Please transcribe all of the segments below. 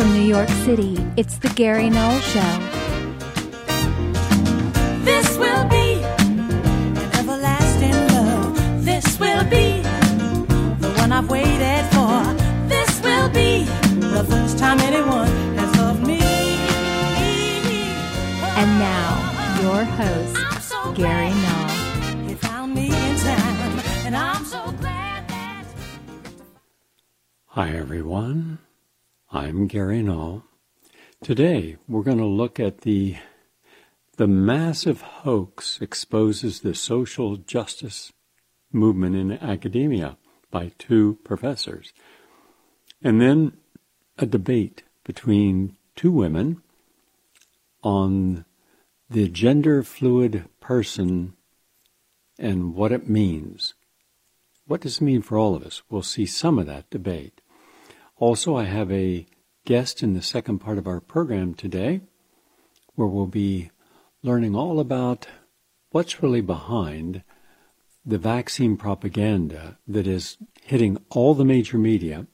from New York City, it's The Gary Null Show. This will be an everlasting love. This will be the one I've waited for. This will be the first time anyone has loved me. And now, your host, Gary Null. He found me in time, and I'm so glad that... Hi, everyone. I'm Gary Null. Today, we're going to look at the massive hoax exposes the social justice movement in academia by two professors. And then a debate between two women on the gender fluid person and what it means. What does it mean for all of us? We'll see some of that debate. Also, I have a guest in the second part of our program today where we'll be learning all about what's really behind the vaccine propaganda that is hitting all the major media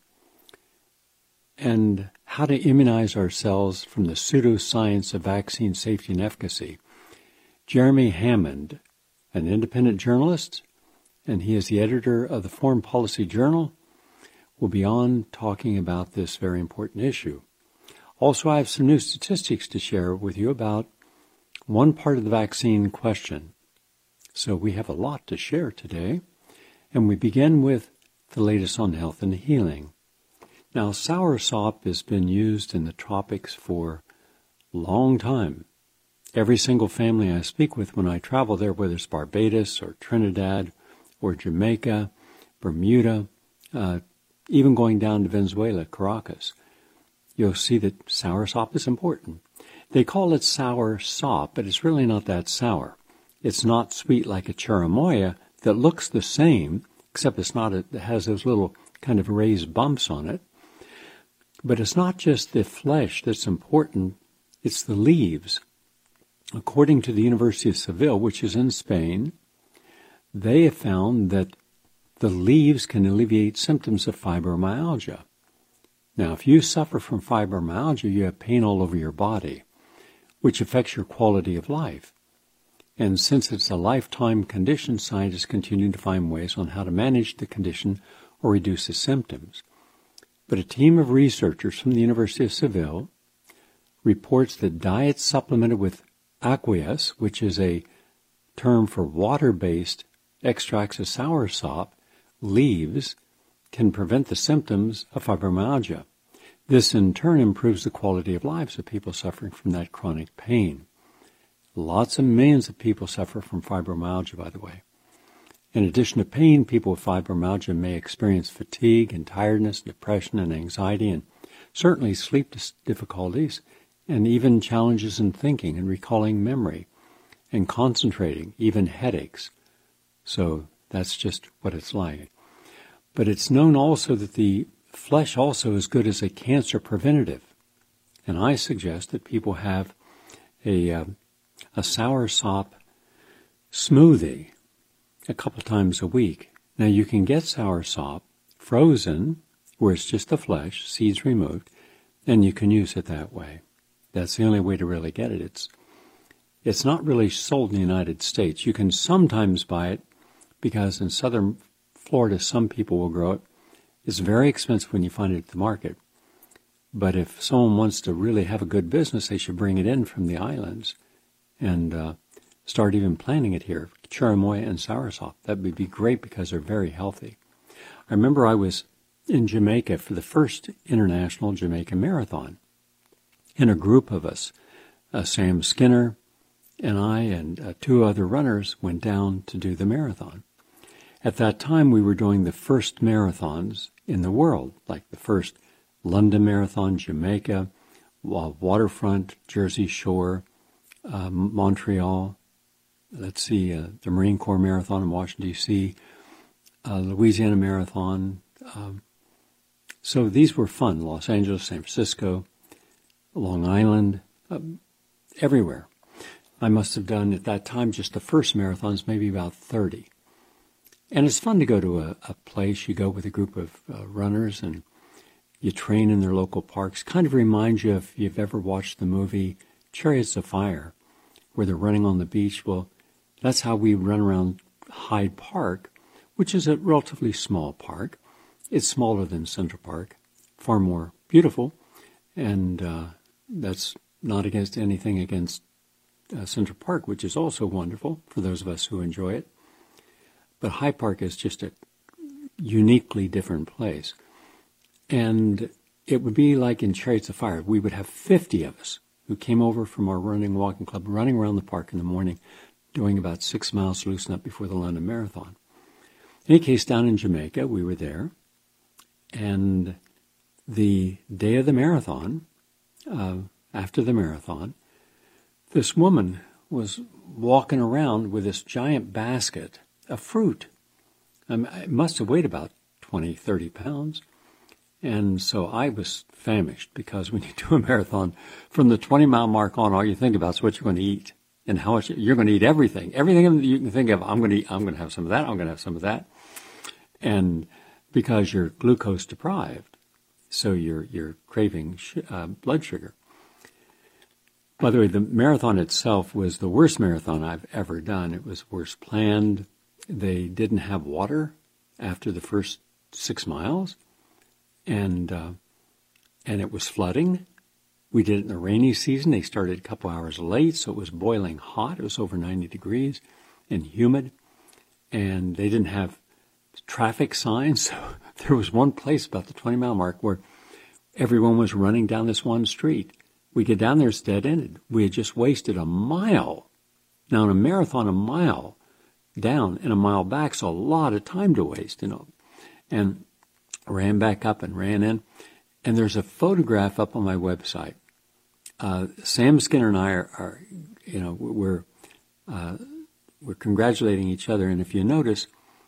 and how to immunize ourselves from the pseudoscience of vaccine safety and efficacy. Jeremy Hammond, an independent journalist, and he is the editor of the Foreign Policy Journal, will be on talking about this very important issue. Also, I have some new statistics to share with you about one part of the vaccine question. So we have a lot to share today, and we begin with the latest on health and healing. Now, soursop has been used in the tropics for a long time. Every single family I speak with when I travel there, whether it's Barbados or Trinidad or Jamaica, Bermuda, even going down to Venezuela, Caracas, you'll see that soursop is important. They call it sour sop, but it's really not that sour. It's not sweet like a cherimoya that looks the same, except it has those little kind of raised bumps on it. But it's not just the flesh that's important, it's the leaves. According to the University of Seville, which is in Spain, they have found that the leaves can alleviate symptoms of fibromyalgia. Now, if you suffer from fibromyalgia, you have pain all over your body, which affects your quality of life. And since it's a lifetime condition, scientists continue to find ways on how to manage the condition or reduce the symptoms. But a team of researchers from the University of Seville reports that diets supplemented with aqueous, which is a term for water-based extracts of soursop, leaves, can prevent the symptoms of fibromyalgia. This, in turn, improves the quality of lives of people suffering from that chronic pain. Lots of millions of people suffer from fibromyalgia, by the way. In addition to pain, people with fibromyalgia may experience fatigue and tiredness, depression and anxiety, and certainly sleep difficulties, and even challenges in thinking and recalling memory and concentrating, even headaches. So that's just what it's like. But it's known also that the flesh also is good as a cancer preventative. And I suggest that people have a soursop smoothie a couple times a week. Now, you can get soursop frozen, where it's just the flesh, seeds removed, and you can use it that way. That's the only way to really get it. It's not really sold in the United States. You can sometimes buy it because in southern Florida, some people will grow it. It's very expensive when you find it at the market. But if someone wants to really have a good business, they should bring it in from the islands and start even planting it here, cherimoya and soursop. That would be great because they're very healthy. I remember I was in Jamaica for the first International Jamaica Marathon. And a group of us, Sam Skinner and I and two other runners, went down to do the marathon. At that time, we were doing the first marathons in the world, like the first London Marathon, Jamaica, Waterfront, Jersey Shore, Montreal, the Marine Corps Marathon in Washington, D.C., Louisiana Marathon. So these were fun. Los Angeles, San Francisco, Long Island, everywhere. I must have done at that time just the first marathons, maybe about 30. And it's fun to go to a place. You go with a group of runners and You train in their local parks. Kind of reminds you if you've ever watched the movie Chariots of Fire, where they're running on the beach. Well, that's how we run around Hyde Park, which is a relatively small park. It's smaller than Central Park, far more beautiful, and that's not against anything against Central Park, which is also wonderful for those of us who enjoy it. But Hyde Park is just a uniquely different place. And it would be like in Chariots of Fire. We would have 50 of us who came over from our running walking club, running around the park in the morning, doing about 6 miles to loosen up before the London Marathon. In any case, down in Jamaica, we were there. And the day of the marathon, after the marathon, this woman was walking around with this giant basket of fruit. It must have weighed about 20, 30 pounds. And so I was famished, because when you do a marathon, from the 20-mile mark on, all you think about is what you're going to eat and how much you're going to eat. Everything you can think of. I'm going to have some of that. I'm going to have some of that. And because you're glucose deprived, so you're craving blood sugar. By the way, the marathon itself was the worst marathon I've ever done. It was worst planned. They didn't have water after the first 6 miles. And it was flooding. We did it in the rainy season. They started a couple hours late, so it was boiling hot. It was over 90 degrees and humid. And they didn't have traffic signs. So there was one place about the 20-mile mark where everyone was running down this one street. We get down there, it's dead-ended. We had just wasted a mile. Now, in a marathon, a mile down and a mile back, so a lot of time to waste, And ran back up and ran in. And there's a photograph up on my website. Sam Skinner and I are we're congratulating each other. And if you notice,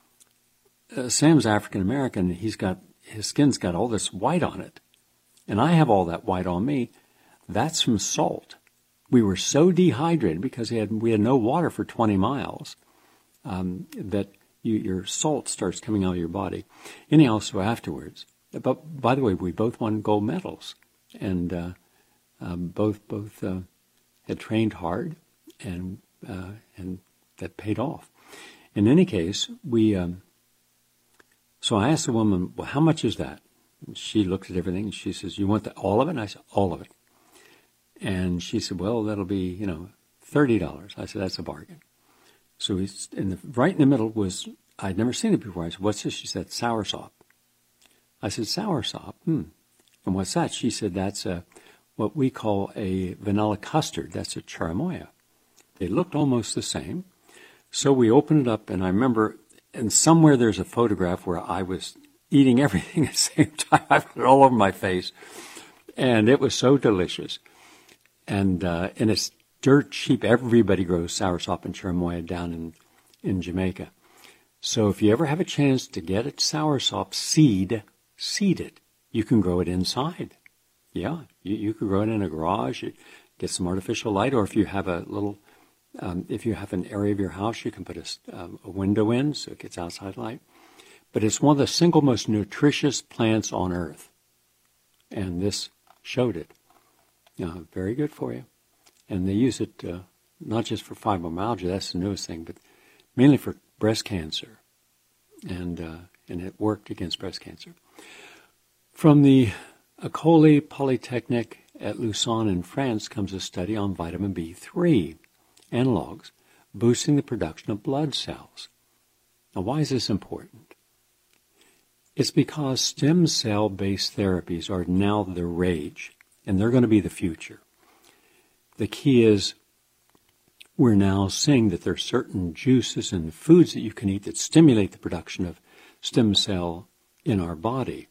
Sam's African American. His skin's got all this white on it, and I have all that white on me. That's from salt. We were so dehydrated because we had no water for 20 miles that your salt starts coming out of your body. Anyhow, so afterwards, but by the way, we both won gold medals, and both had trained hard, and that paid off. In any case, so I asked the woman, well, how much is that? And she looked at everything, and she says, you want all of it? And I said, all of it. And she said, well, that'll be, $30. I said, that's a bargain. So right in the middle was, I'd never seen it before. I said, what's this? She said, soursop. I said, soursop? And what's that? She said, that's what we call a vanilla custard. That's a cherimoya. They looked almost the same. So we opened it up, and I remember, and somewhere there's a photograph where I was eating everything at the same time. I put it all over my face. And it was so delicious. And it's dirt cheap. Everybody grows soursop and cherimoya down in Jamaica. So if you ever have a chance to get a soursop seed it. You can grow it inside. Yeah, you could grow it in a garage, get some artificial light, or if you have a little, if you have an area of your house, you can put a window in so it gets outside light. But it's one of the single most nutritious plants on earth. And this showed it. Very good for you. And they use it not just for fibromyalgia, that's the newest thing, but mainly for breast cancer. And it worked against breast cancer. From the École Polytechnique at Lausanne in France comes a study on vitamin B3 analogs boosting the production of blood cells. Now, why is this important? It's because stem cell-based therapies are now the rage, and they're going to be the future. The key is we're now seeing that there are certain juices and foods that you can eat that stimulate the production of stem cell in our body.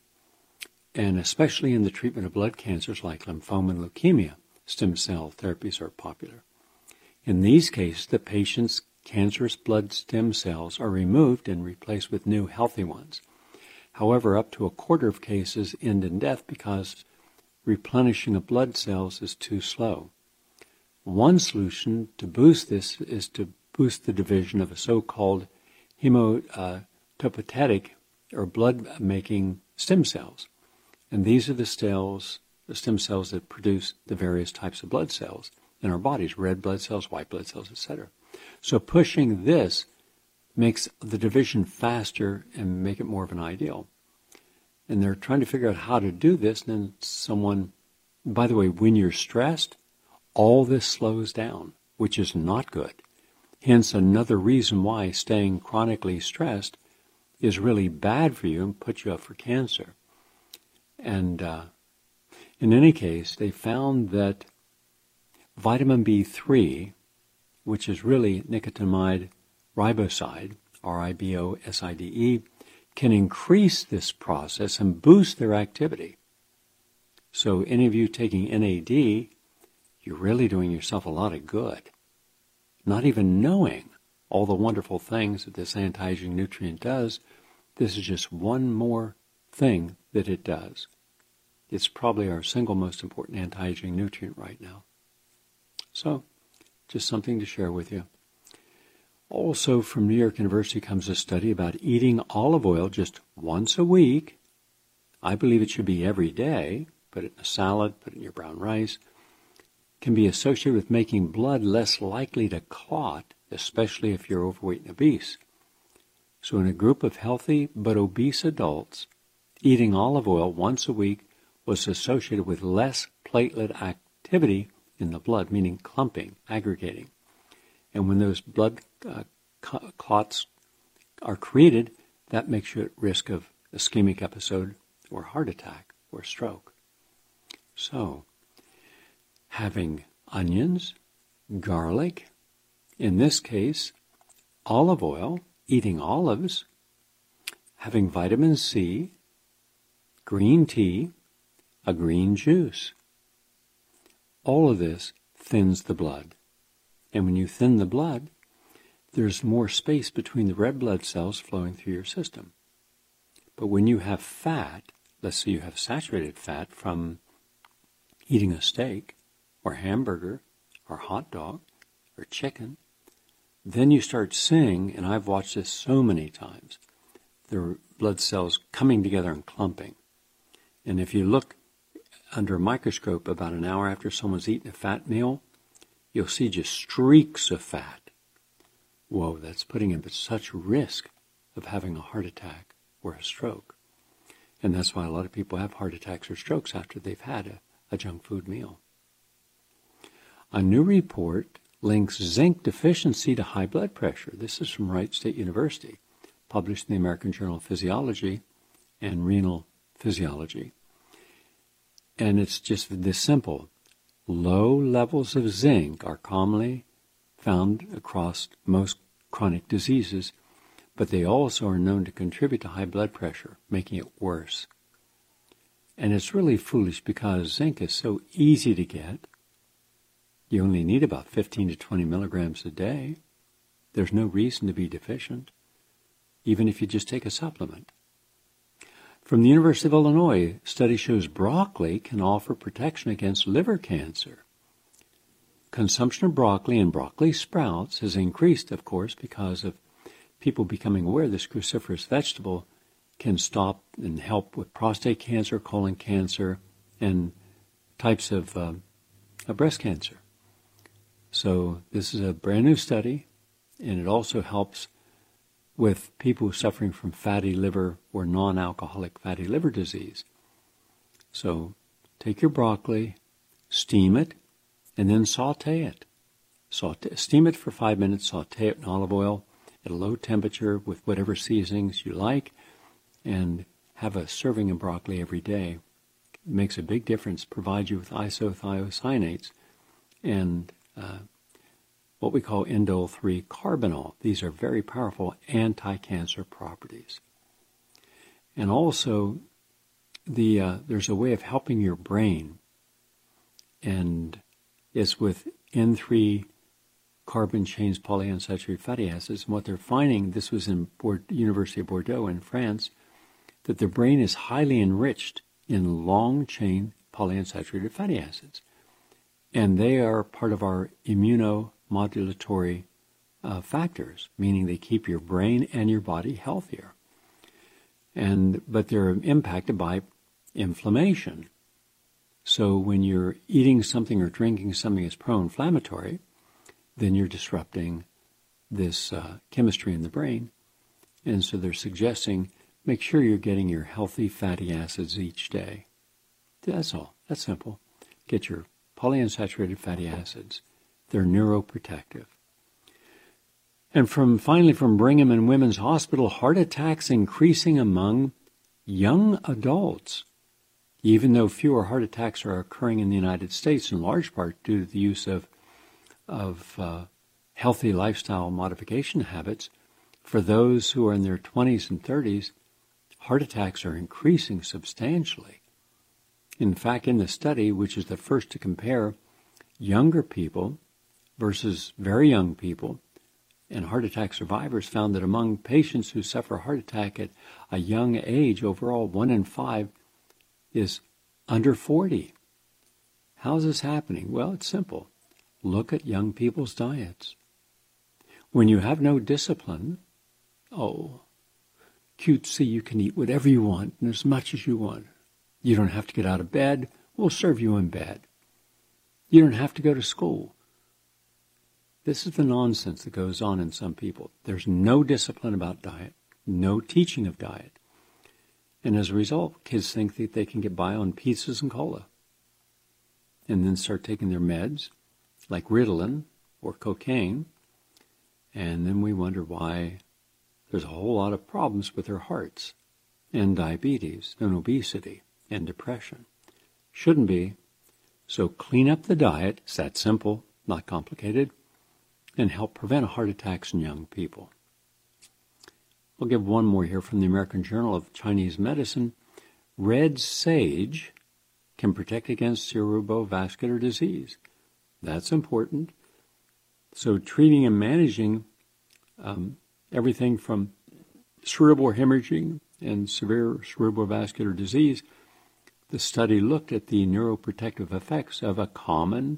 And especially in the treatment of blood cancers like lymphoma and leukemia, stem cell therapies are popular. In these cases, the patient's cancerous blood stem cells are removed and replaced with new healthy ones. However, up to a quarter of cases end in death because replenishing of blood cells is too slow. One solution to boost this is to boost the division of a so-called hematopoietic or blood-making stem cells. And these are the stem cells that produce the various types of blood cells in our bodies, red blood cells, white blood cells, etc. So pushing this makes the division faster and make it more of an ideal. And they're trying to figure out how to do this. And then someone, by the way, when you're stressed, all this slows down, which is not good. Hence another reason why staying chronically stressed is really bad for you and puts you up for cancer. And in any case, they found that vitamin B3, which is really nicotinamide riboside, R-I-B-O-S-I-D-E, can increase this process and boost their activity. So any of you taking NAD, you're really doing yourself a lot of good. Not even knowing all the wonderful things that this anti-aging nutrient does, this is just one more thing that it does. It's probably our single most important anti-aging nutrient right now. So, just something to share with you. Also, from New York University comes a study about eating olive oil just once a week. I believe it should be every day. Put it in a salad, put it in your brown rice. Can be associated with making blood less likely to clot, especially if you're overweight and obese. So in a group of healthy but obese adults, eating olive oil once a week was associated with less platelet activity in the blood, meaning clumping, aggregating. And when those blood clots are created, that makes you at risk of ischemic episode or heart attack or stroke. So, having onions, garlic, in this case, olive oil, eating olives, having vitamin C, green tea, a green juice. All of this thins the blood. And when you thin the blood, there's more space between the red blood cells flowing through your system. But when you have fat, let's say you have saturated fat from eating a steak or hamburger or hot dog or chicken, then you start seeing, and I've watched this so many times, the blood cells coming together and clumping. And if you look under a microscope about an hour after someone's eaten a fat meal, you'll see just streaks of fat. Whoa, that's putting him at such risk of having a heart attack or a stroke. And that's why a lot of people have heart attacks or strokes after they've had a junk food meal. A new report links zinc deficiency to high blood pressure. This is from Wright State University, published in the American Journal of Physiology and Renal Physiology. And it's just this simple. Low levels of zinc are commonly found across most chronic diseases, but they also are known to contribute to high blood pressure, making it worse. And it's really foolish because zinc is so easy to get. You only need about 15 to 20 milligrams a day. There's no reason to be deficient, even if you just take a supplement. From the University of Illinois, study shows broccoli can offer protection against liver cancer. Consumption of broccoli and broccoli sprouts has increased, of course, because of people becoming aware this cruciferous vegetable can stop and help with prostate cancer, colon cancer, and types of breast cancer. So this is a brand new study, and it also helps with people suffering from fatty liver or non-alcoholic fatty liver disease. So take your broccoli, steam it, and then saute it. Steam it for 5 minutes, saute it in olive oil at a low temperature with whatever seasonings you like, and have a serving of broccoli every day. It makes a big difference, provides you with isothiocyanates and what we call indole-3 carbinol. These are very powerful anti-cancer properties. And also, there's a way of helping your brain, and it's with N3 carbon chains polyunsaturated fatty acids. And what they're finding, this was in University of Bordeaux in France, that the brain is highly enriched in long-chain polyunsaturated fatty acids. And they are part of our immunomodulatory factors, meaning they keep your brain and your body healthier. But they're impacted by inflammation. So when you're eating something or drinking something that's pro-inflammatory, then you're disrupting this chemistry in the brain. And so they're suggesting make sure you're getting your healthy fatty acids each day. That's all. That's simple. Get your polyunsaturated fatty acids. They're neuroprotective. And finally from Brigham and Women's Hospital, heart attacks increasing among young adults, even though fewer heart attacks are occurring in the United States, in large part due to the use of healthy lifestyle modification habits. For those who are in their 20s and 30s, heart attacks are increasing substantially. In fact, in the study, which is the first to compare younger people versus very young people, and heart attack survivors found that among patients who suffer a heart attack at a young age, overall 1 in 5 is under 40. How is this happening? Well, it's simple. Look at young people's diets. When you have no discipline, cutesy, you can eat whatever you want and as much as you want. You don't have to get out of bed. We'll serve you in bed. You don't have to go to school. This is the nonsense that goes on in some people. There's no discipline about diet, no teaching of diet. And as a result, kids think that they can get by on pizzas and cola and then start taking their meds like Ritalin or cocaine. And then we wonder why there's a whole lot of problems with their hearts and diabetes and obesity and depression. Shouldn't be. So clean up the diet. It's that simple, not complicated, and help prevent heart attacks in young people. I'll give one more here from the American Journal of Chinese Medicine. Red sage can protect against cerebrovascular disease. That's important. So treating and managing everything from cerebral hemorrhaging and severe cerebrovascular disease, the study looked at the neuroprotective effects of a common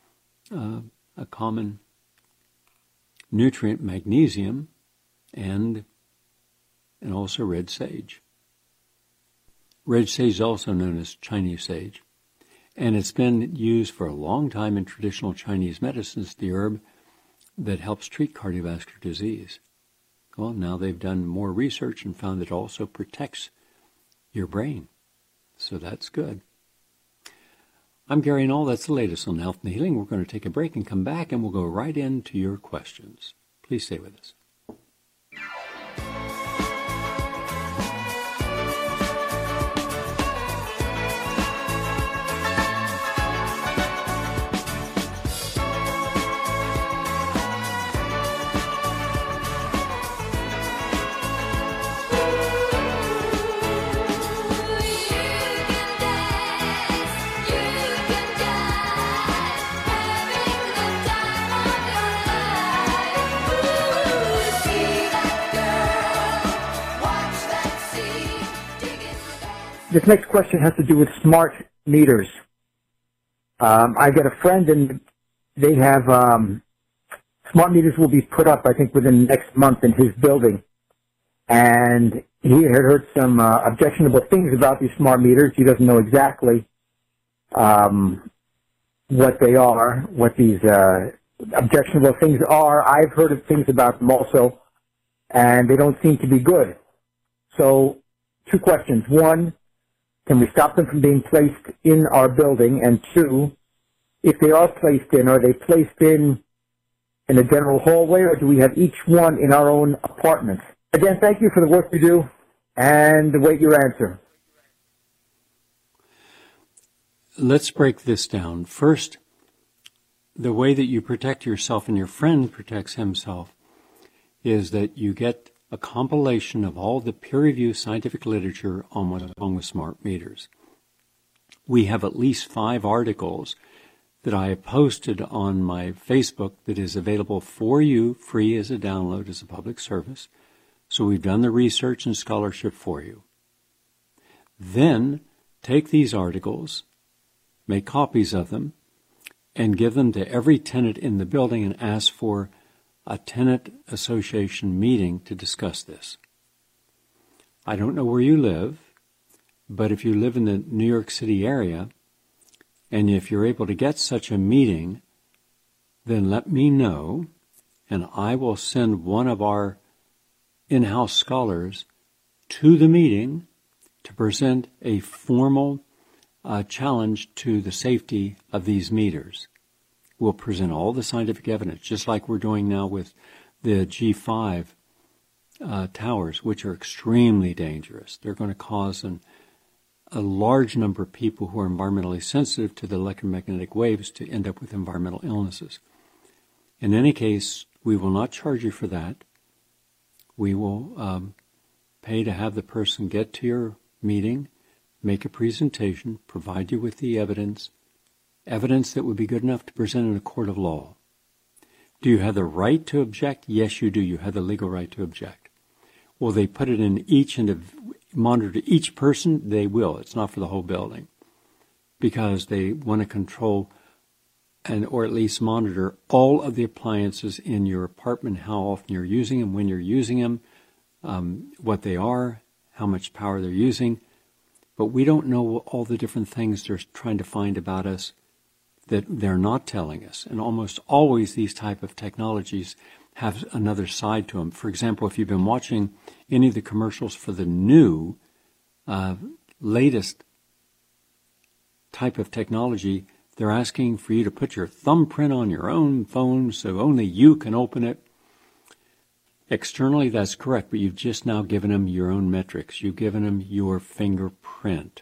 nutrient, magnesium, and also red sage. Red sage is also known as Chinese sage, and it's been used for a long time in traditional Chinese medicines, the herb that helps treat cardiovascular disease. Well, now they've done more research and found that it also protects your brain. So that's good. I'm Gary Null. That's the latest on health and healing. We're going to take a break and come back, and we'll go right into your questions. Please stay with us. This next question has to do with smart meters. I got a friend, and they have smart meters will be put up, I think, within the next month in his building. And he had heard some objectionable things about these smart meters. He doesn't know exactly what they are, what these objectionable things are. I've heard of things about them also, and they don't seem to be good. So, two questions. One, can we stop them from being placed in our building? And two, if they are placed in, are they placed in a general hallway, or do we have each one in our own apartment? Again, thank you for the work you do, and await your answer. Let's break this down. First, the way that you protect yourself and your friend protects himself is that you get a compilation of all the peer-reviewed scientific literature on what's wrong with smart meters. We have at least 5 articles that I have posted on my Facebook that is available for you, free as a download, as a public service. So we've done the research and scholarship for you. Then take these articles, make copies of them, and give them to every tenant in the building and ask for a tenant association meeting to discuss this. I don't know where you live, But if you live in the New York City area, and if you're able to get such a meeting, then let me know, and I will send one of our in-house scholars to the meeting to present a formal challenge to the safety of these meters. We'll present all the scientific evidence, just like we're doing now with the G5 towers, which are extremely dangerous. They're going to cause a large number of people who are environmentally sensitive to the electromagnetic waves to end up with environmental illnesses. In any case, we will not charge you for that. We will pay to have the person get to your meeting, make a presentation, provide you with the evidence that would be good enough to present in a court of law. Do you have the right to object? Yes, you do. You have the legal right to object. Will they put it in monitor each person? They will. It's not for the whole building, because they want to control or at least monitor all of the appliances in your apartment, how often you're using them, when you're using them, what they are, how much power they're using. But we don't know all the different things they're trying to find about us that they're not telling us. And almost always these type of technologies have another side to them. For example, if you've been watching any of the commercials for the new, latest type of technology, they're asking for you to put your thumbprint on your own phone so only you can open it. Externally, that's correct, but you've just now given them your own metrics. You've given them your fingerprint.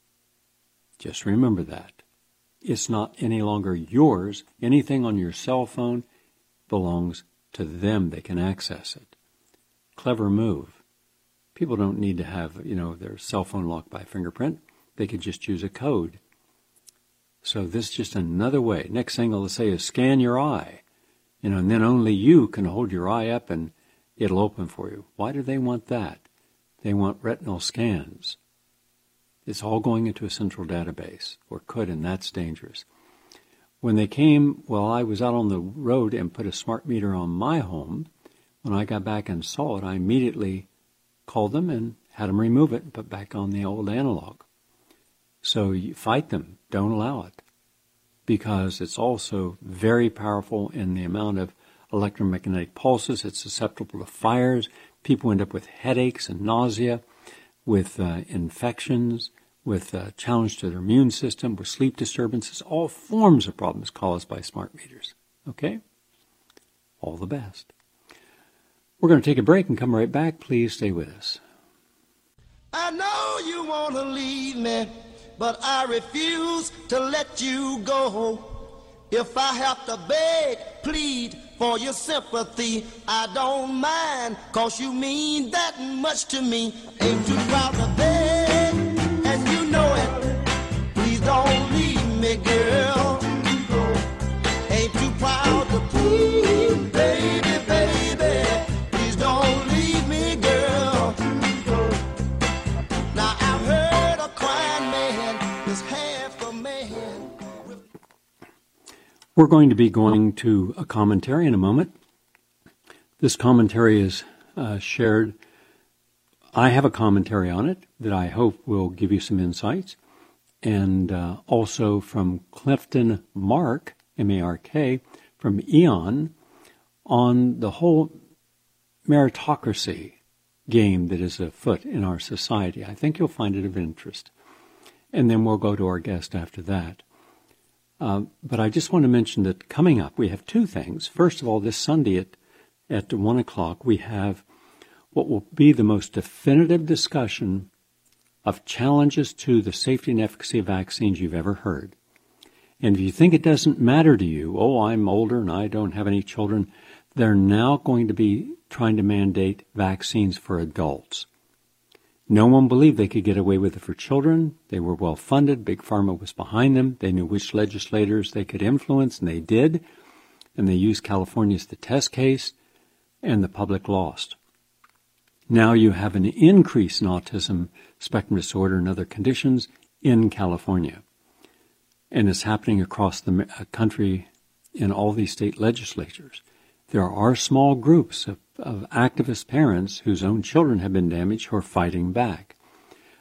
Just remember that. It's not any longer yours. Anything on your cell phone belongs to them. They can access it. Clever move. People don't need to have, their cell phone locked by fingerprint. They could just use a code. So this is just another way. Next thing they'll say is scan your eye. And then only you can hold your eye up and it'll open for you. Why do they want that? They want retinal scans. It's all going into a central database, or could, and that's dangerous. When they came, I was out on the road and put a smart meter on my home. When I got back and saw it, I immediately called them and had them remove it and put back on the old analog. So you fight them. Don't allow it. Because it's also very powerful in the amount of electromagnetic pulses. It's susceptible to fires. People end up with headaches and nausea, with infections, with challenge to their immune system, with sleep disturbances, all forms of problems caused by smart meters. Okay? All the best. We're going to take a break and come right back. Please stay with us. I know you want to leave me, but I refuse to let you go. If I have to beg, plead for your sympathy, I don't mind, 'cause you mean that much to me. Ain't too proud to beg, and you know it. Please don't leave me, girl. Ain't too proud to plead, baby, baby. Please don't leave me, girl. Now I've heard a crying man is half a man. We're going to be going to a commentary in a moment. This commentary is shared. I have a commentary on it that I hope will give you some insights. And also from Clifton Mark, M-A-R-K, from Eon, on the whole meritocracy game that is afoot in our society. I think you'll find it of interest. And then we'll go to our guest after that. But I just want to mention that coming up, we have two things. First of all, this Sunday at 1 o'clock, we have what will be the most definitive discussion of challenges to the safety and efficacy of vaccines you've ever heard. And if you think it doesn't matter to you, I'm older and I don't have any children, they're now going to be trying to mandate vaccines for adults. No one believed they could get away with it for children. They were well funded. Big Pharma was behind them. They knew which legislators they could influence, and they did. And they used California as the test case, and the public lost. Now you have an increase in autism spectrum disorder and other conditions in California. And it's happening across the country in all these state legislatures. There are small groups of activist parents whose own children have been damaged who are fighting back.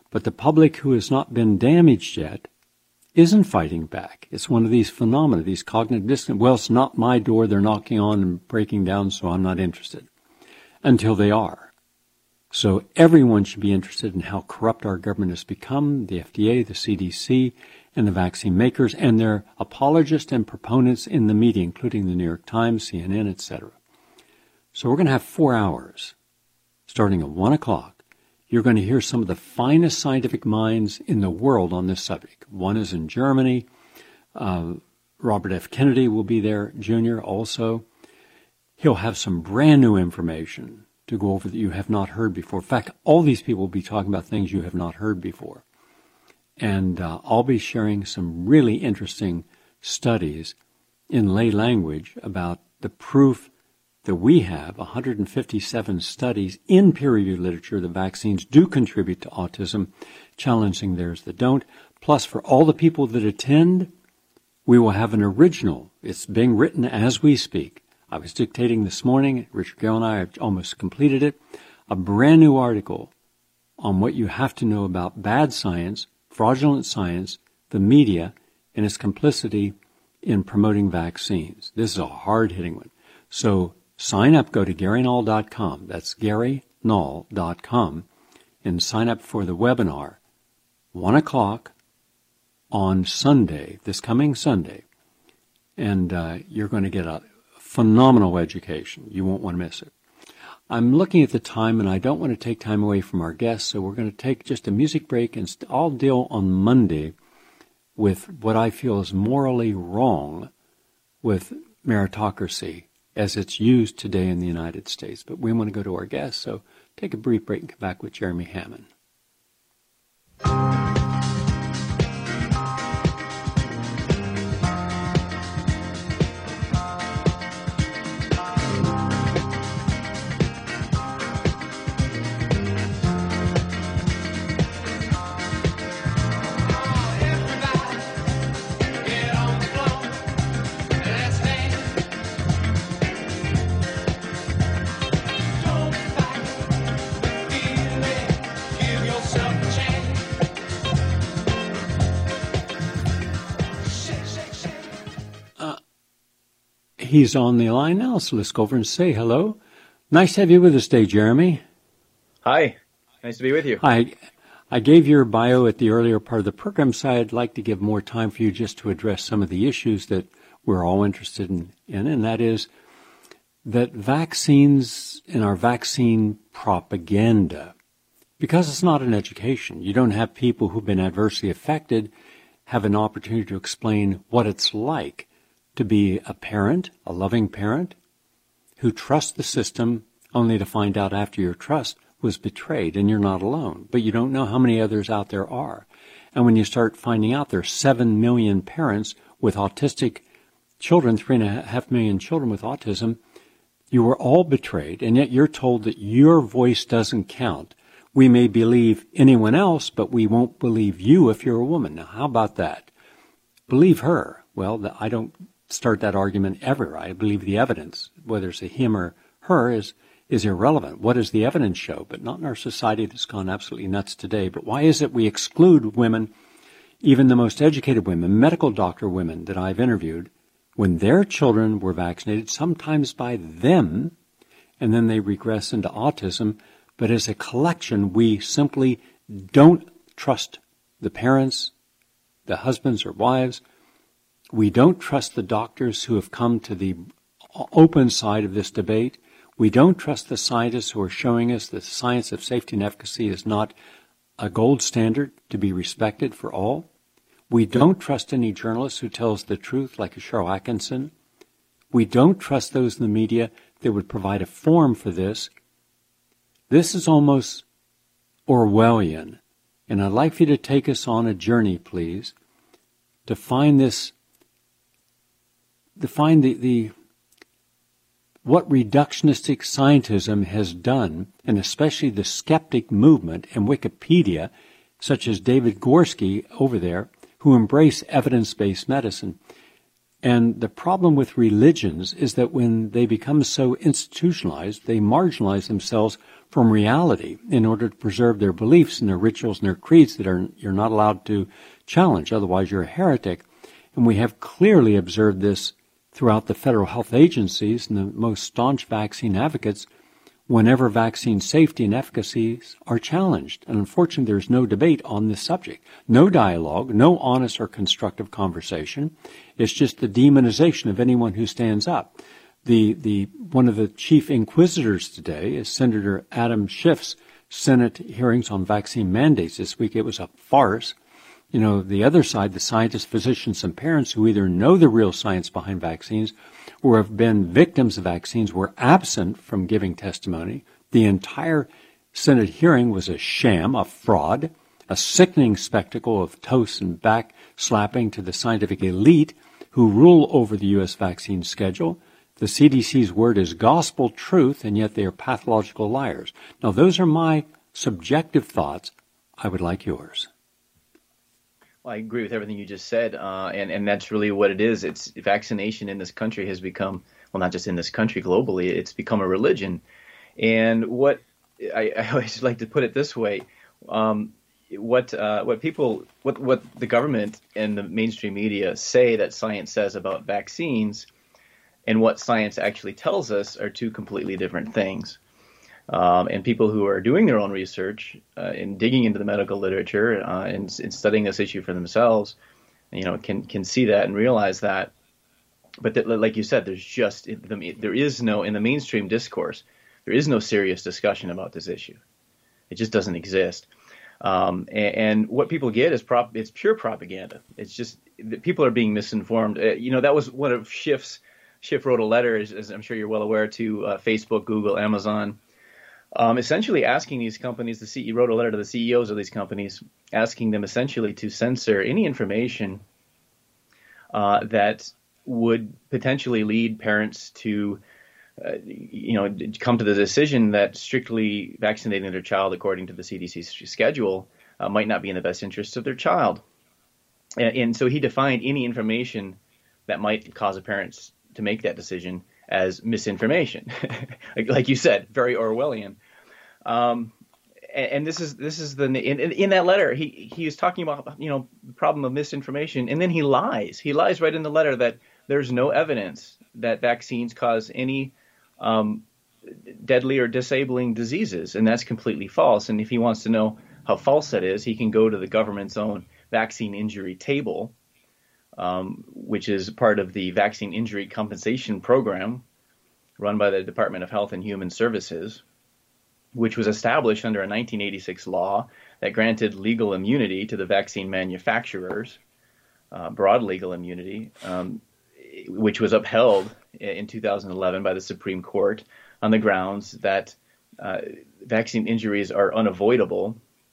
But the public who has not been damaged yet isn't fighting back. It's one of these phenomena, these cognitive dissonance. Well, it's not my door they're knocking on and breaking down, so I'm not interested. Until they are. So everyone should be interested in how corrupt our government has become, the FDA, the CDC, and the vaccine makers, and their apologists and proponents in the media, including the New York Times, CNN, etc. So we're going to have 4 hours, starting at 1 o'clock. You're going to hear some of the finest scientific minds in the world on this subject. One is in Germany. Robert F. Kennedy will be there, Jr. also. He'll have some brand new information to go over that you have not heard before. In fact, all these people will be talking about things you have not heard before. And I'll be sharing some really interesting studies in lay language about the proof that we have, 157 studies in peer-reviewed literature that vaccines do contribute to autism, challenging theirs that don't. Plus, for all the people that attend, we will have an original. It's being written as we speak. I was dictating this morning. Richard Gale and I have almost completed it. A brand new article on what you have to know about bad science, fraudulent science, the media, and its complicity in promoting vaccines. This is a hard-hitting one. So sign up, go to GaryNull.com. That's GaryNull.com, and sign up for the webinar, 1 o'clock on Sunday, this coming Sunday. And you're going to get a phenomenal education. You won't want to miss it. I'm looking at the time, and I don't want to take time away from our guests, so we're going to take just a music break, and I'll deal on Monday with what I feel is morally wrong with meritocracy as it's used today in the United States. But we want to go to our guests, so take a brief break and come back with Jeremy Hammond. He's on the line now, so let's go over and say hello. Nice to have you with us today, Jeremy. Hi. Nice to be with you. I gave your bio at the earlier part of the program, so I'd like to give more time for you just to address some of the issues that we're all interested in, and that is that vaccines and our vaccine propaganda, because it's not an education, you don't have people who've been adversely affected have an opportunity to explain what it's like to be a parent, a loving parent, who trusts the system only to find out after your trust was betrayed, and you're not alone. But you don't know how many others out there are. And when you start finding out there are 7 million parents with autistic children, 3.5 million children with autism, you were all betrayed, and yet you're told that your voice doesn't count. We may believe anyone else, but we won't believe you if you're a woman. Now, how about that? Believe her. Well, I don't start that argument ever. I believe the evidence, whether it's a him or her, is irrelevant. What does the evidence show? But not in our society that's gone absolutely nuts today. But why is it we exclude women, even the most educated women, medical doctor women that I've interviewed, when their children were vaccinated, sometimes by them, and then they regress into autism, but as a collection, we simply don't trust the parents, the husbands or wives. We don't trust the doctors who have come to the open side of this debate. We don't trust the scientists who are showing us that the science of safety and efficacy is not a gold standard to be respected for all. We don't trust any journalist who tells the truth, like a Cheryl Atkinson. We don't trust those in the media that would provide a forum for this. This is almost Orwellian, and I'd like for you to take us on a journey, please, to find this. To find what reductionistic scientism has done, and especially the skeptic movement and Wikipedia, such as David Gorski over there, who embrace evidence-based medicine. And the problem with religions is that when they become so institutionalized, they marginalize themselves from reality in order to preserve their beliefs and their rituals and their creeds that you're not allowed to challenge. Otherwise, you're a heretic. And we have clearly observed this throughout the federal health agencies and the most staunch vaccine advocates whenever vaccine safety and efficacy are challenged. And unfortunately, there's no debate on this subject. No dialogue, no honest or constructive conversation. It's just the demonization of anyone who stands up. One of the chief inquisitors today is Senator Adam Schiff's Senate hearings on vaccine mandates this week. It was a farce. You know, the other side, the scientists, physicians, and parents who either know the real science behind vaccines or have been victims of vaccines were absent from giving testimony. The entire Senate hearing was a sham, a fraud, a sickening spectacle of toast and back slapping to the scientific elite who rule over the U.S. vaccine schedule. The CDC's word is gospel truth, and yet they are pathological liars. Now, those are my subjective thoughts. I would like yours. Well, I agree with everything you just said, and that's really what it is. It's vaccination in this country has become, well, not just in this country, globally, it's become a religion. And what I always like to put it this way: what the government and the mainstream media say that science says about vaccines, and what science actually tells us are two completely different things. And people who are doing their own research and digging into the medical literature and studying this issue for themselves, you know, can see that and realize that. But like you said, there is no, in the mainstream discourse, there is no serious discussion about this issue. It just doesn't exist. And what people get is it's pure propaganda. It's just people are being misinformed. You know, that was one of Schiff wrote a letter, as I'm sure you're well aware, to Facebook, Google, Amazon. Essentially asking these companies, he wrote a letter to the CEOs of these companies, asking them essentially to censor any information that would potentially lead parents to, come to the decision that strictly vaccinating their child according to the CDC's schedule might not be in the best interest of their child. And so he defined any information that might cause a parent to make that decision as misinformation, like you said, very Orwellian. And this is in that letter he is talking about, you know, the problem of misinformation, and then he lies right in the letter that there's no evidence that vaccines cause any deadly or disabling diseases, and that's completely false. And if he wants to know how false that is, he can go to the government's own vaccine injury table, which is part of the Vaccine Injury Compensation Program run by the Department of Health and Human Services, which was established under a 1986 law that granted legal immunity to the vaccine manufacturers, broad legal immunity, which was upheld in 2011 by the Supreme Court on the grounds that vaccine injuries are unavoidable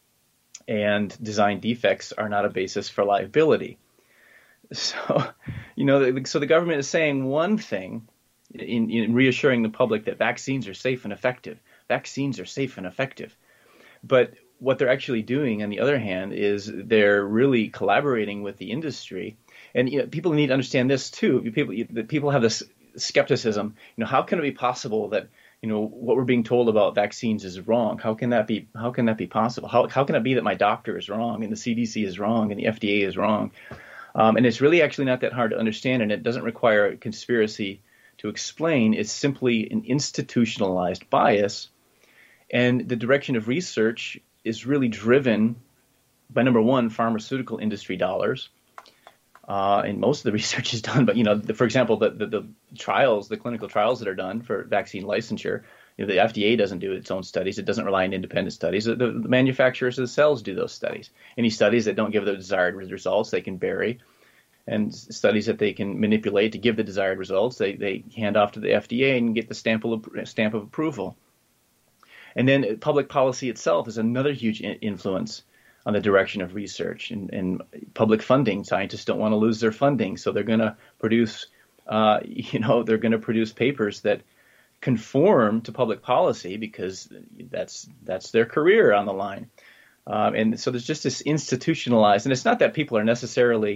and design defects are not a basis for liability. So, you know, so the government is saying one thing in reassuring the public that vaccines are safe and effective. Vaccines are safe and effective. But what they're actually doing, on the other hand, is they're really collaborating with the industry. And you know, people need to understand this too. People have this skepticism. You know, how can it be possible that, you know, what we're being told about vaccines is wrong? How can that be? How can that be possible? How can it be that my doctor is wrong and the CDC is wrong and the FDA is wrong? And it's really actually not that hard to understand, and it doesn't require a conspiracy to explain. It's simply an institutionalized bias, and the direction of research is really driven by, number one, pharmaceutical industry dollars, and most of the research is done. But you know, for example, the trials, the clinical trials that are done for vaccine licensure, you know, the FDA doesn't do its own studies. It doesn't rely on independent studies. The manufacturers of the cells do those studies. Any studies that don't give the desired results, they can bury. And studies that they can manipulate to give the desired results, they hand off to the FDA and get the stamp of approval. And then public policy itself is another huge influence on the direction of research and public funding. Scientists don't want to lose their funding, so they're going to produce, they're going to produce papers that conform to public policy because that's their career on the line. And so there's just this institutionalized, and it's not that people are necessarily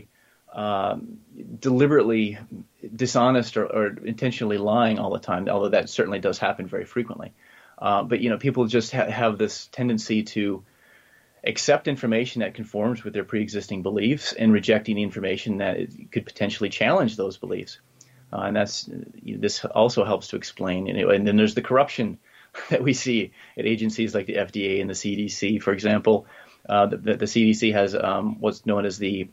deliberately dishonest or intentionally lying all the time, although that certainly does happen very frequently. But people just have this tendency to accept information that conforms with their pre-existing beliefs and rejecting information that could potentially challenge those beliefs. And this also helps to explain. And then there's the corruption that we see at agencies like the FDA and the CDC, for example. The CDC has what's known as the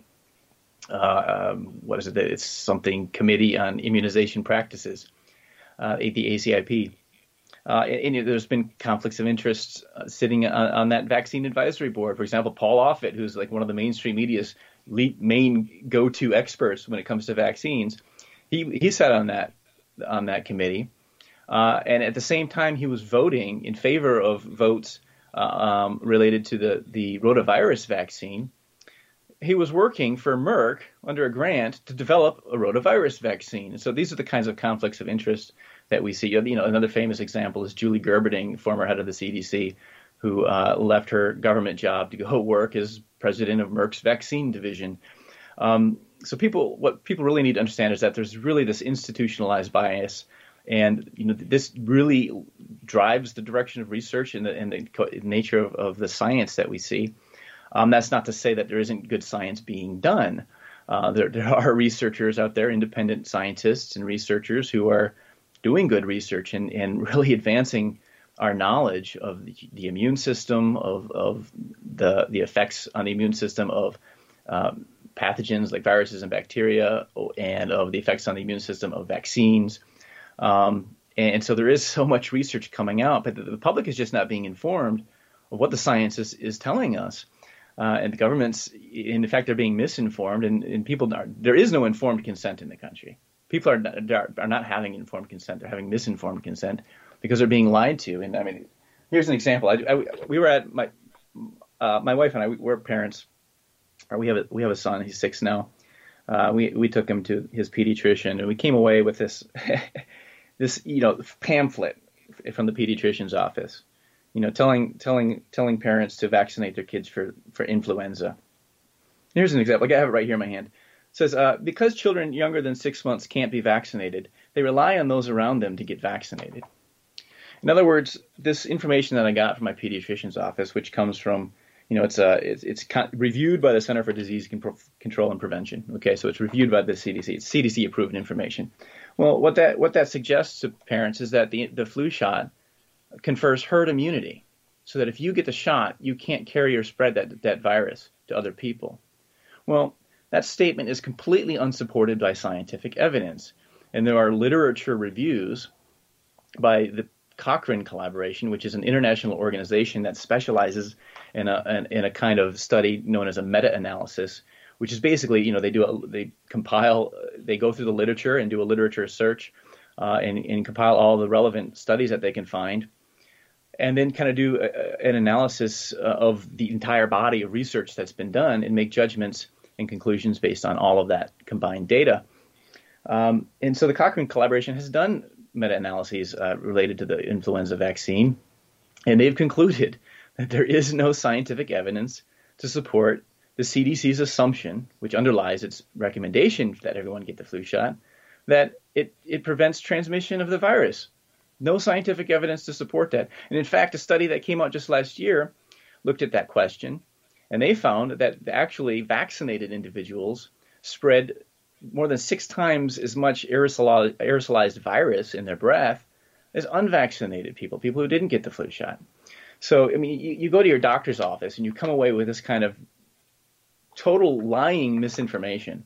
It's something Committee on Immunization Practices, the ACIP. And there's been conflicts of interest sitting on that vaccine advisory board. For example, Paul Offit, who's like one of the mainstream media's main go-to experts when it comes to vaccines, he sat on that committee, and at the same time he was voting in favor of votes related to the rotavirus vaccine. He was working for Merck under a grant to develop a rotavirus vaccine. So these are the kinds of conflicts of interest that we see. Another famous example is Julie Gerberding, former head of the CDC, who left her government job to go work as president of Merck's vaccine division. So what people really need to understand is that there's really this institutionalized bias, and this really drives the direction of research and the nature of the science that we see. That's not to say that there isn't good science being done. There are researchers out there, independent scientists and researchers who are doing good research and really advancing our knowledge of the immune system, of the effects on the immune system of pathogens like viruses and bacteria, and of the effects on the immune system of vaccines. And so there is so much research coming out, but the public is just not being informed of what the science is telling us. And the governments, in fact, they're being misinformed, and people there is no informed consent in the country. People are not having informed consent; they're having misinformed consent because they're being lied to. And I mean, here's an example. We were at my wife and I. We're parents. We have a son. He's 6 now. We took him to his pediatrician, and we came away with this this pamphlet from the pediatrician's office. Telling parents to vaccinate their kids for influenza. Here's an example. I have it right here in my hand. It says, because children younger than 6 months can't be vaccinated, they rely on those around them to get vaccinated. In other words, this information that I got from my pediatrician's office, which comes from, it's reviewed by the Center for Disease Control and Prevention. Okay, so it's reviewed by the CDC. It's CDC approved information. Well, what that suggests to parents is that the flu shot confers herd immunity, so that if you get the shot, you can't carry or spread that virus to other people. Well, that statement is completely unsupported by scientific evidence, and there are literature reviews by the Cochrane Collaboration, which is an international organization that specializes in a kind of study known as a meta-analysis, which is basically, they go through the literature and do a literature search and compile all the relevant studies that they can find, and then kind of do an analysis of the entire body of research that's been done and make judgments and conclusions based on all of that combined data. And so the Cochrane Collaboration has done meta-analyses related to the influenza vaccine, and they've concluded that there is no scientific evidence to support the CDC's assumption, which underlies its recommendation that everyone get the flu shot, that it prevents transmission of the virus. No scientific evidence to support that. And in fact, a study that came out just last year looked at that question, and they found that actually vaccinated individuals spread more than 6 times as much aerosolized virus in their breath as unvaccinated people who didn't get the flu shot. So, I mean, you go to your doctor's office and you come away with this kind of total lying misinformation,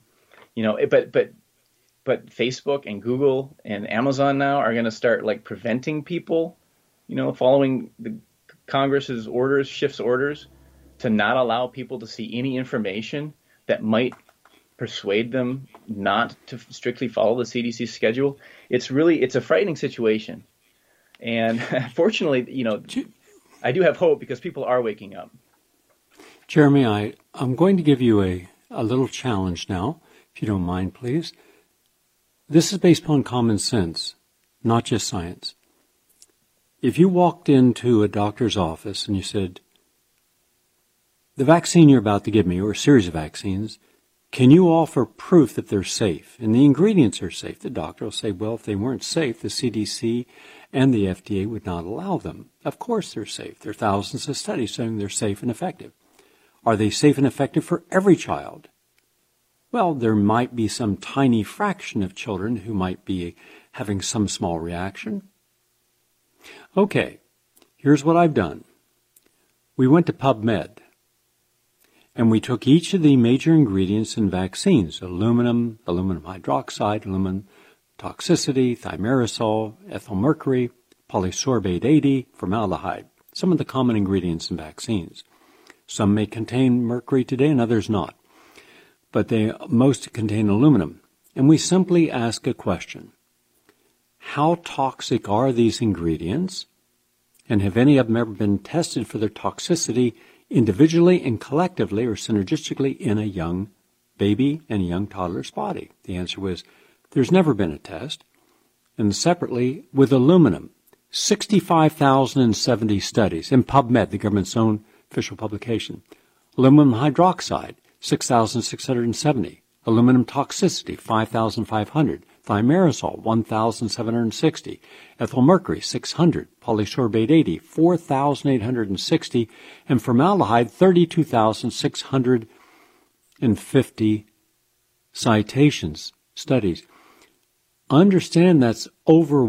but Facebook and Google and Amazon now are going to start preventing people, following the Congress's shifts orders to not allow people to see any information that might persuade them not to strictly follow the CDC schedule. It's a frightening situation. And fortunately, I do have hope because people are waking up. Jeremy, I'm going to give you a little challenge now, if you don't mind, please. This is based upon common sense, not just science. If you walked into a doctor's office and you said, the vaccine you're about to give me, or a series of vaccines, Can you offer proof that they're safe and the ingredients are safe? The doctor will say, well, if they weren't safe, the CDC and the FDA would not allow them. Of course they're safe. There are thousands of studies saying they're safe and effective. Are they safe and effective for every child? Well, there might be some tiny fraction of children who might be having some small reaction. Okay, here's what I've done. We went to PubMed, and we took each of the major ingredients in vaccines, aluminum hydroxide, aluminum toxicity, thimerosal, ethyl mercury, polysorbate 80, formaldehyde, some of the common ingredients in vaccines. Some may contain mercury today and others not, but they most contain aluminum. And we simply ask a question. How toxic are these ingredients? And have any of them ever been tested for their toxicity individually and collectively or synergistically in a young baby and a young toddler's body? The answer was, there's never been a test. And separately, with aluminum, 65,070 studies in PubMed, the government's own official publication. Aluminum hydroxide, 6,670. Aluminum toxicity, 5,500. Thimerosal, 1,760. Ethyl mercury, 600. Polysorbate 80, 4,860. And formaldehyde, 32,650 citations, studies. Understand that's over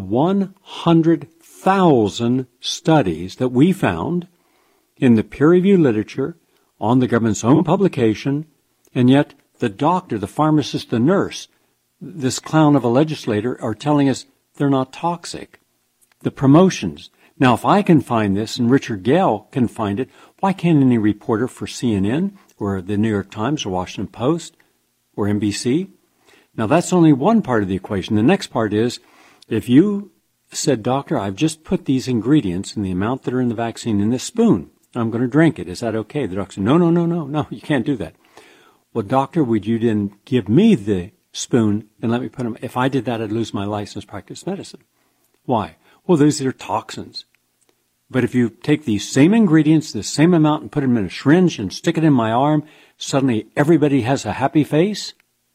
100,000 studies that we found in the peer-reviewed literature on the government's own publication, and yet the doctor, the pharmacist, the nurse, this clown of a legislator are telling us they're not toxic. The promotions. Now, if I can find this and Richard Gale can find it, why can't any reporter for CNN or the New York Times or Washington Post or NBC? Now, that's only one part of the equation. The next part is, if you said, doctor, I've just put these ingredients and the amount that are in the vaccine in this spoon, I'm going to drink it. Is that okay? The doctor said, no, you can't do that. Well, doctor, would you then give me the spoon and let me put them? If I did that, I'd lose my license to practice medicine. Why? Well, those are toxins. But if you take these same ingredients, the same amount, and put them in a syringe and stick it in my arm, suddenly everybody has a happy face?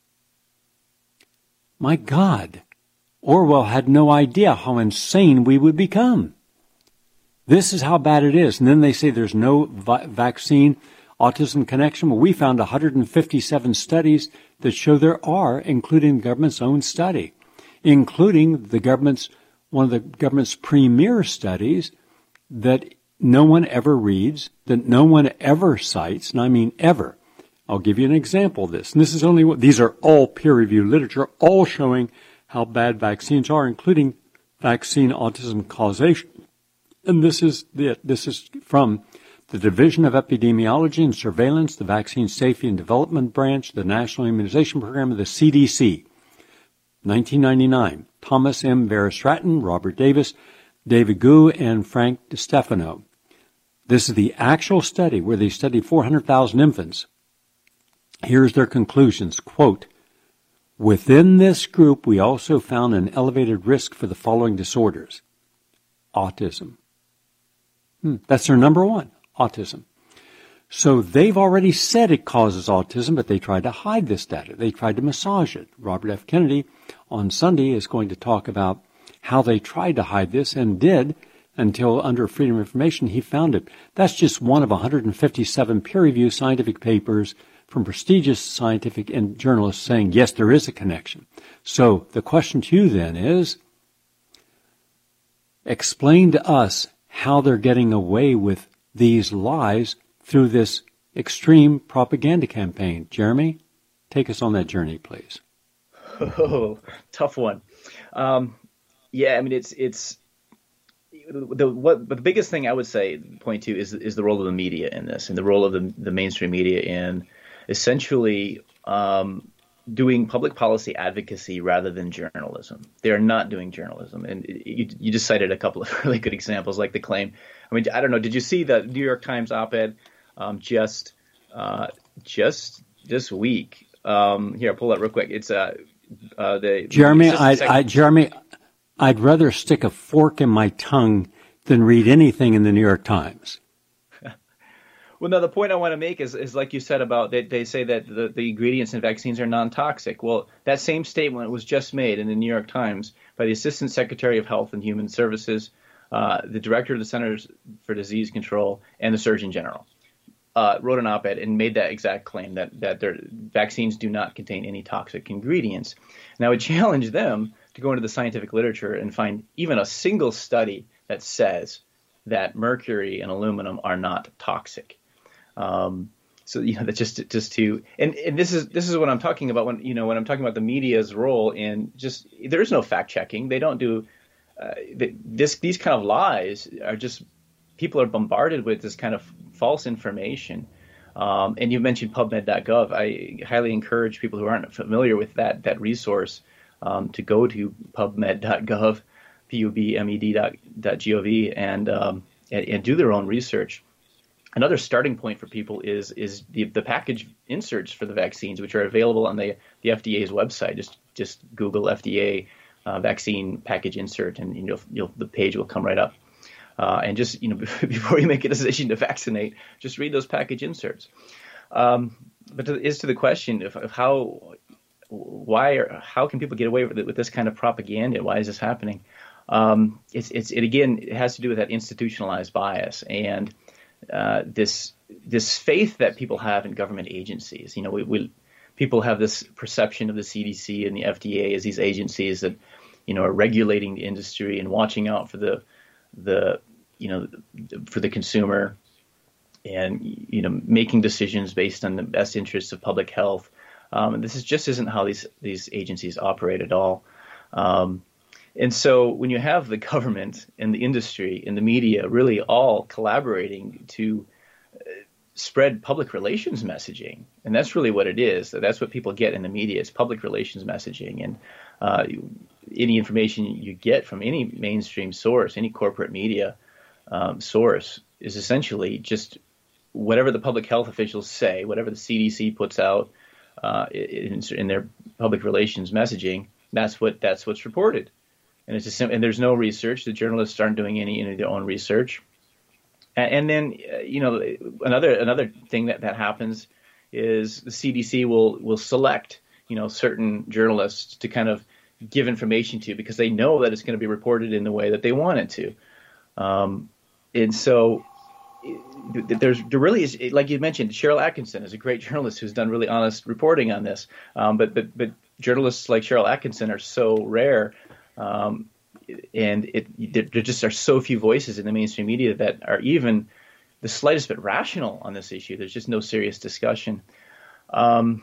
My God, Orwell had no idea how insane we would become. This is how bad it is. And then they say there's no vaccine autism connection. Well, we found 157 studies that show there are, including the government's own study, including one of the government's premier studies that no one ever reads, that no one ever cites, and I mean ever. I'll give you an example of this. And this is these are all peer-reviewed literature, all showing how bad vaccines are, including vaccine autism causation. And this is from the Division of Epidemiology and Surveillance, the Vaccine Safety and Development Branch, the National Immunization Program of the CDC. 1999, Thomas M. Vera-Stratton, Robert Davis, David Gu, and Frank DiStefano. This is the actual study where they studied 400,000 infants. Here's their conclusions. Quote, within this group, we also found an elevated risk for the following disorders. Autism. That's their number one, autism. So they've already said it causes autism, but they tried to hide this data. They tried to massage it. Robert F. Kennedy on Sunday is going to talk about how they tried to hide this and did until under Freedom of Information he found it. That's just one of 157 peer-reviewed scientific papers from prestigious scientific and journalists saying, yes, there is a connection. So the question to you then is, explain to us how they're getting away with these lies through this extreme propaganda campaign. Jeremy, take us on that journey, please. Oh, tough one. Yeah, I mean, it's the biggest thing I would say, point to, is the role of the media in this, and the role of the mainstream media in essentially doing public policy advocacy rather than journalism. They are not doing journalism. And you just cited a couple of really good examples, like the claim. I mean, I don't know. Did you see the New York Times op-ed just this week? Here, I'll pull that real quick. It's Jeremy, Jeremy, I'd rather stick a fork in my tongue than read anything in the New York Times. Well, no, the point I want to make is like you said about they say that the ingredients in vaccines are non-toxic. Well, that same statement was just made in the New York Times by the Assistant Secretary of Health and Human Services, the Director of the Centers for Disease Control, and the Surgeon General. Wrote an op-ed and made that exact claim that their vaccines do not contain any toxic ingredients. And I would challenge them to go into the scientific literature and find even a single study that says that mercury and aluminum are not toxic. So that's just to and this is what I'm talking about when I'm talking about the media's role in just there is no fact checking. They don't do these kind of lies are just people are bombarded with this kind of false information. And you mentioned PubMed.gov. I highly encourage people who aren't familiar with that resource to go to PubMed.gov, PUBMED.gov, and do their own research. Another starting point for people is the package inserts for the vaccines, which are available on the FDA's website. Just Google FDA vaccine package insert, and the page will come right up. And just before you make a decision to vaccinate, just read those package inserts. But to the question of how can people get away with this kind of propaganda? Why is this happening? It has to do with that institutionalized bias and this faith that people have in government agencies. People have this perception of the CDC and the FDA as these agencies that are regulating the industry and watching out for the consumer and making decisions based on the best interests of public health. And this just isn't how these agencies operate at all. And so when you have the government and the industry and the media really all collaborating to spread public relations messaging, and that's really what it is. That's what people get in the media. It's public relations messaging. And any information you get from any mainstream source, any corporate media source, is essentially just whatever the public health officials say, whatever the CDC puts out in their public relations messaging. That's what's reported. And it's and there's no research. The journalists aren't doing any of their own research. And then another thing that happens is the CDC will select certain journalists to kind of give information to because they know that it's going to be reported in the way that they want it to. And so there really is, like you mentioned, Cheryl Atkinson is a great journalist who's done really honest reporting on this. But journalists like Cheryl Atkinson are so rare. And there just are so few voices in the mainstream media that are even the slightest bit rational on this issue. There's just no serious discussion. Final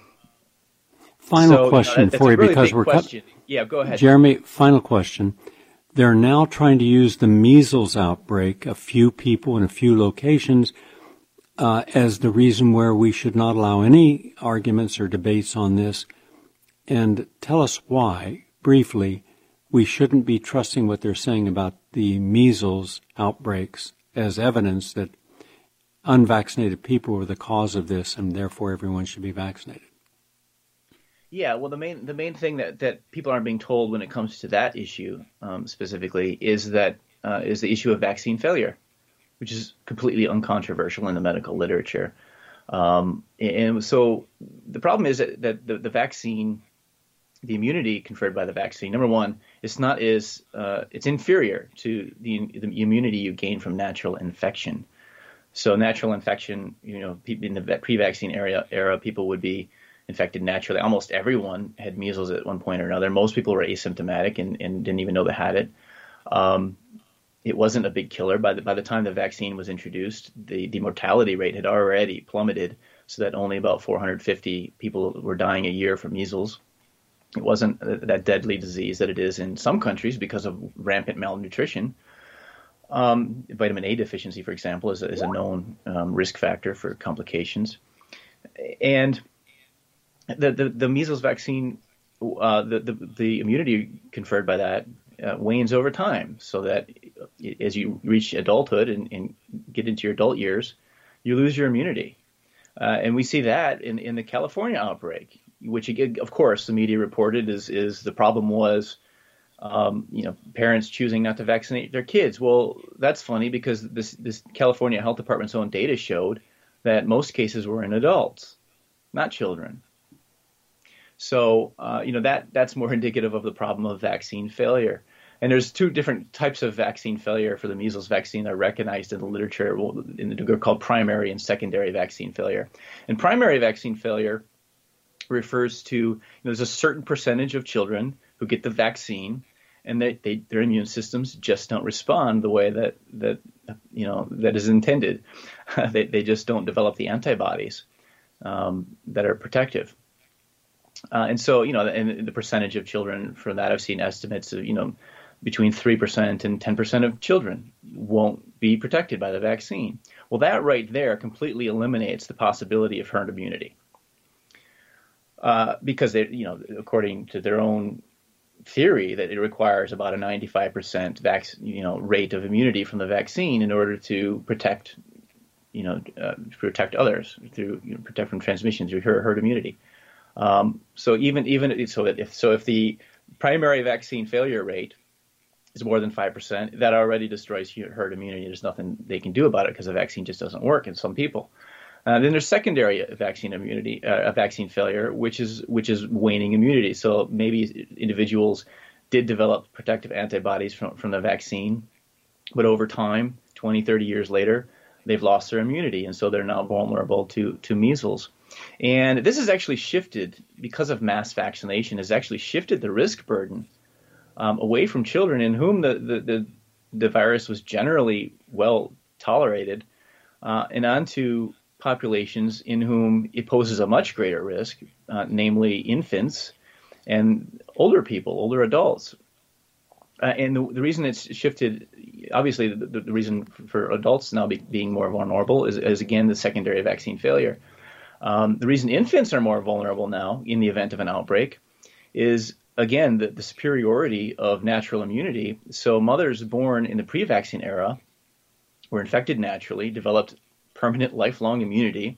question for you, really because we're yeah, go ahead, Jeremy. Final question. They're now trying to use the measles outbreak, a few people in a few locations, as the reason where we should not allow any arguments or debates on this. And tell us why, briefly, we shouldn't be trusting what they're saying about the measles outbreaks as evidence that unvaccinated people were the cause of this, and therefore everyone should be vaccinated. Yeah, well, the main thing that people aren't being told when it comes to that issue specifically is the issue of vaccine failure, which is completely uncontroversial in the medical literature. And so the problem is that the vaccine, the immunity conferred by the vaccine, number one, it's inferior to the immunity you gain from natural infection. So natural infection, in the pre-vaccine era, people would be infected naturally. Almost everyone had measles at one point or another. Most people were asymptomatic and didn't even know they had it. It wasn't a big killer. By the time the vaccine was introduced, the mortality rate had already plummeted, so that only about 450 people were dying a year from measles. It wasn't that deadly disease that it is in some countries because of rampant malnutrition. Vitamin A deficiency, for example, is a known risk factor for complications. And the measles vaccine, the immunity conferred by that wanes over time, so that as you reach adulthood and get into your adult years, you lose your immunity. And we see that in the California outbreak, which, of course, the media reported is the problem was, parents choosing not to vaccinate their kids. Well, that's funny because this California Health Department's own data showed that most cases were in adults, not children. So, that's more indicative of the problem of vaccine failure. And there's two different types of vaccine failure for the measles vaccine that are recognized in the literature. They're called primary and secondary vaccine failure. And primary vaccine failure refers to there's a certain percentage of children who get the vaccine, and their immune systems just don't respond the way that is intended. They just don't develop the antibodies that are protective. And so, and the percentage of children for that, I've seen estimates of, between 3% and 10% of children won't be protected by the vaccine. Well, that right there completely eliminates the possibility of herd immunity. Because they, according to their own theory, that it requires about a 95% rate of immunity from the vaccine in order to protect, protect others through protect from transmission through herd immunity. So if the primary vaccine failure rate is more than 5%, that already destroys herd immunity. There's nothing they can do about it because the vaccine just doesn't work in some people. Then there's secondary vaccine immunity, vaccine failure, which is waning immunity. So maybe individuals did develop protective antibodies from the vaccine, but over time, 20, 30 years later, they've lost their immunity, and so they're now vulnerable to measles. And this has actually shifted, because of mass vaccination, has actually shifted the risk burden away from children in whom the virus was generally well tolerated, and onto populations in whom it poses a much greater risk, namely infants and older adults. And the reason it's shifted, obviously the reason for adults now being more vulnerable is again the secondary vaccine failure. The reason infants are more vulnerable now in the event of an outbreak is, again, the superiority of natural immunity. So mothers born in the pre-vaccine era were infected naturally, developed permanent lifelong immunity,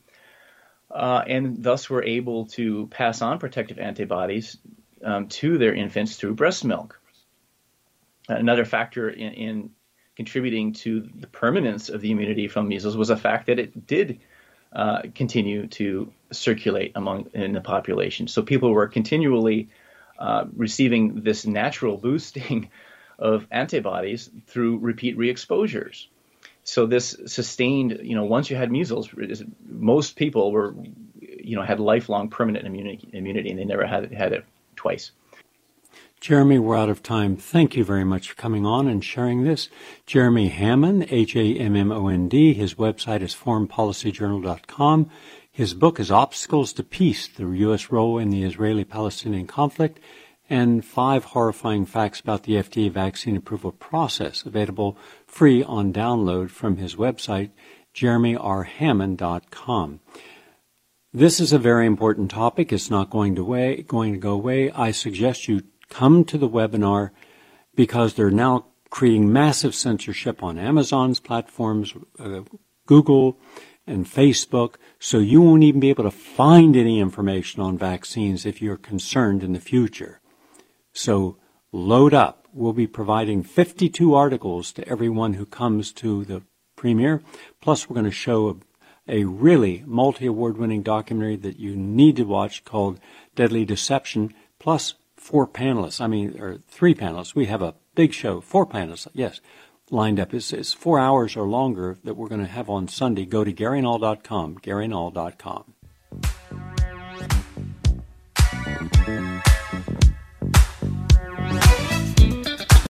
and thus were able to pass on protective antibodies to their infants through breast milk. Another factor in contributing to the permanence of the immunity from measles was the fact that it did continue to circulate in the population. So people were continually receiving this natural boosting of antibodies through repeat re-exposures. So this sustained, once you had measles, most people had lifelong permanent immunity, and they never had it twice. Jeremy, we're out of time. Thank you very much for coming on and sharing this. Jeremy Hammond, Hammond. His website is foreignpolicyjournal.com. His book is Obstacles to Peace, the U.S. Role in the Israeli-Palestinian Conflict, and 5 horrifying facts about the FDA vaccine approval process, available free on download from his website, jeremyrhammond.com. This is a very important topic. It's not going to go away. I suggest you come to the webinar because they're now creating massive censorship on Amazon's platforms, Google and Facebook, so you won't even be able to find any information on vaccines if you're concerned in the future. So load up. We'll be providing 52 articles to everyone who comes to the premiere. Plus, we're going to show a really multi-award-winning documentary that you need to watch called Deadly Deception, plus 3 panelists. We have a big show, 4 panelists, yes, lined up. It's 4 hours or longer that we're going to have on Sunday. Go to GaryNall.com, GaryNall.com.